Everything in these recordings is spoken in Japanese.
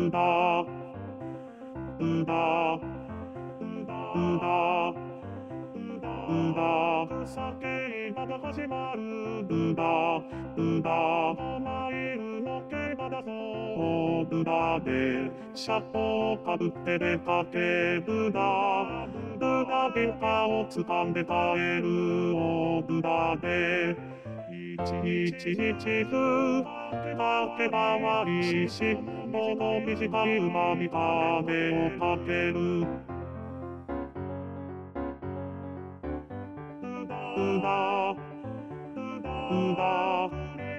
うだうだうだうだ酒場が始まるうだうだマイルの競馬だぞうだでシャットかぶって出かけるだうだビルカを掴んで帰るうだでいちいちいちふかけ回りしこの短い馬に金をかけるうだうだ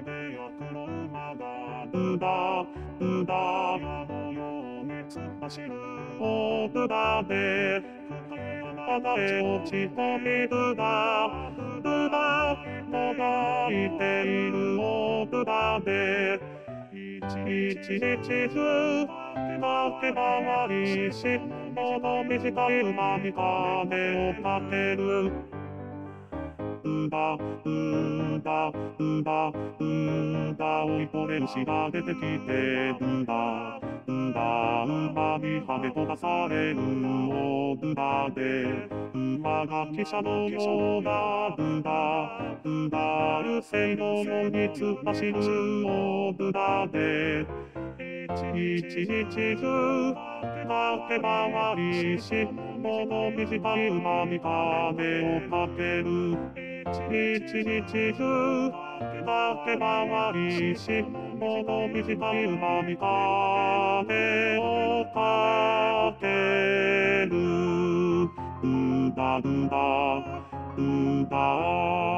うだうだ突っ走るうだで穴へ落ち込みうだもがいているうだでいちいちいちふかけ回りしこの短い馬に金をかけるうだうだうだうだ追い込め牛が出てきてうだうだ馬に跳ね飛ばされるおうだで馬が汽車のようなうだ流星のように突っ走るおうだでいちいちふかけ回りしこの短い馬に金をかけるいちいちふかけ回りしこの短い馬に金をかけるうだうだうだ